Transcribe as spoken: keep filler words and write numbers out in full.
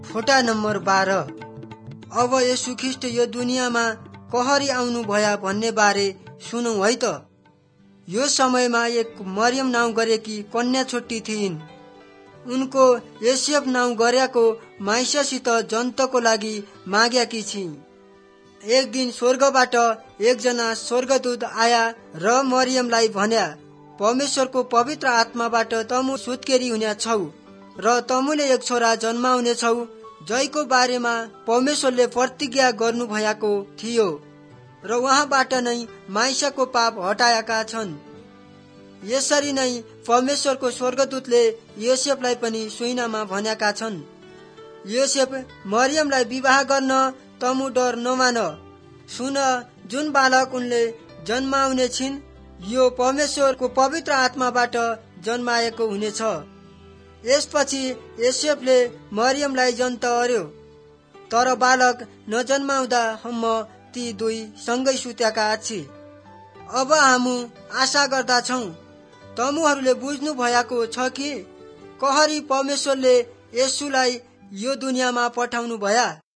फोटा नम्बर बाह्र। अब येशू ख्रिस्ट यो दुनियाँमा कहरी आउनु भया भन्ने बारे सुनौ है त। यो समयमा एक मरियम नाउँ गरेकी कन्या छोटी थिइन्। उनको योसेफ नाउँ गरेको माइससित जन्तको लागि माग्याकी छिन्। एक दिन स्वर्गबाट एकजना स्वर्गदूत आया र मरियमलाई भन्या, परमेश्वरको पवित्र आत्माबाट तमु सुत्केरी हुने छौ र तमुले एक छोरा जन्माउने छौ, जयको बारेमा परमेश्वरले प्रतिज्ञा गर्नु भएको थियो र उहाँबाट नै माइसको पाप हटाएका छन्। यसरी नै परमेश्वरको स्वर्गदूतले योसेफलाई पनि सुइनामा भनेका छन्, योसेफ मरियमलाई विवाह गर्न तमु डर नमान। सुन, जुन बालक उनले जन्माउने छिन् यो परमेश्वरको पवित्र आत्माबाट जन्माएको हुनेछ। यसपछि योसेफले मरियमलाई जन्त अर्यो, तर बालक नजन्माउँदा सम्म ती दुई सँगै सुतेका अछि। अब हामी आशा गर्दछौं तमुहरूले बुझ्नु भएको छ कि कहरी परमेश्वरले येशूलाई यो दुनियाँमा पठाउनु भया।